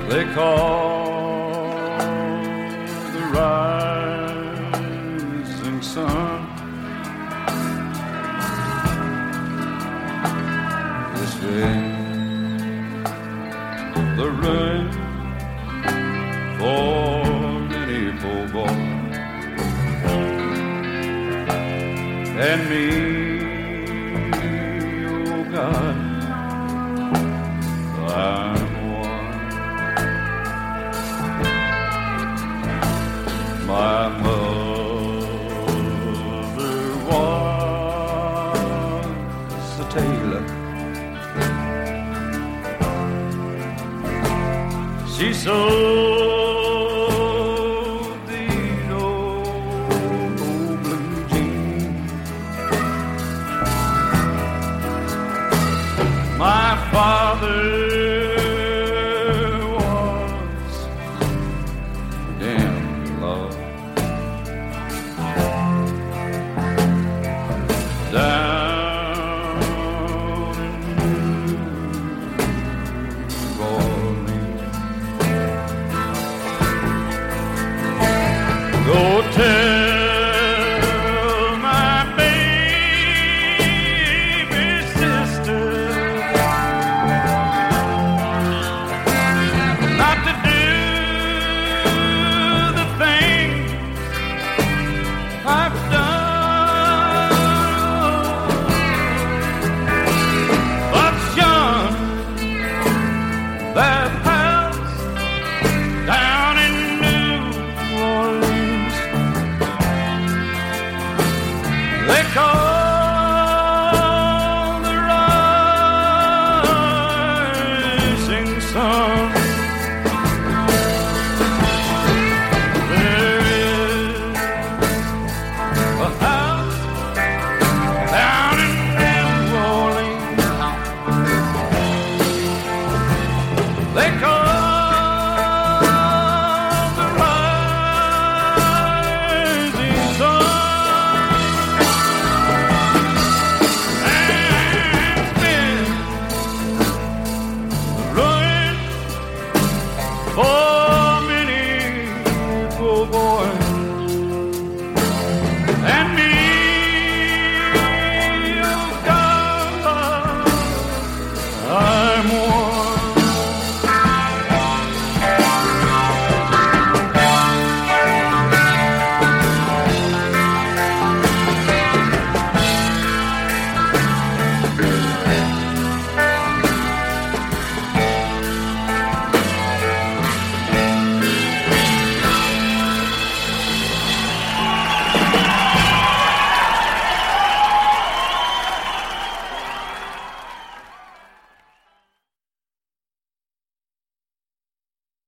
they call the rising sun. This rain, the rain for many poor boys and me, oh God, I'm one. My mother was a tailor. She sewed these old blue jeans. My father was damn love. Down in New Orleans. Go tell my baby sister not to do the things I've done. But shun that house down in New Orleans. They call the rising sun. There is a house down in New Orleans. They call